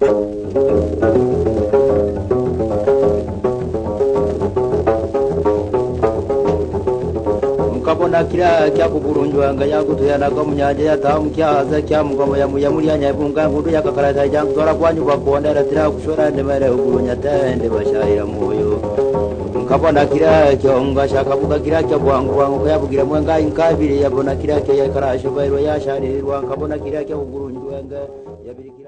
Mkabona kila kya kuburunjwa nga yakutuyana ko munyaje yatamu kyaza kya mugoma ya muri yanyabunga ngudu yakakarata jangu tora kwanyuba kuondera tira kushora ndemere ugurunya tende bashayira moyo. Mkabona kila kyonga shakabuka kila kya bwangu ko yabugira mwenga inkabiri yabona kila kya yakarasho bayiro yasharirwa nkabona kila kya ugurunjwa nga yabiri